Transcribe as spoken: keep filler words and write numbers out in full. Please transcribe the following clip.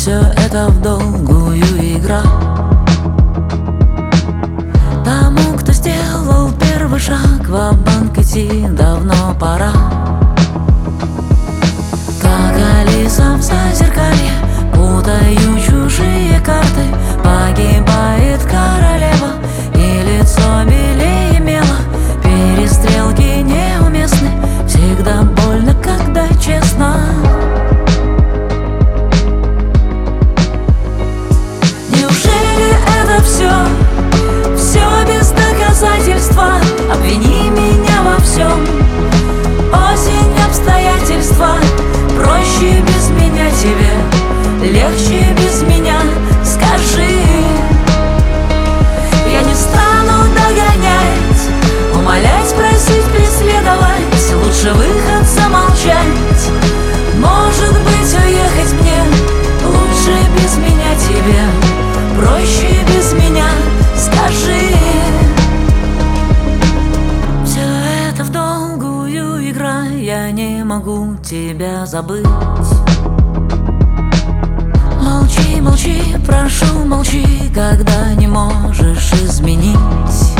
все это в долгую игра. Тому, кто сделал первый шаг, ва-банк идти давно пора. Как Алиса в зазеркалье, путаю чужие карты. Погибает королева, и лицо белее мела. Перестрелки неуместны, всегда больно, когда честно. Неужели это все, все без доказательства? Обвини меня во всем, осень, обстоятельства. Проще без меня тебе, легче без меня, скажи. Я не стану догонять, умолять, просить, преследовать. Лучше выход замолчать, может быть, уехать мне. Лучше без меня тебе, проще без меня, скажи. Все это в долгую игра, я не могу тебя забыть. Молчи, молчи, прошу, молчи, когда не можешь изменить.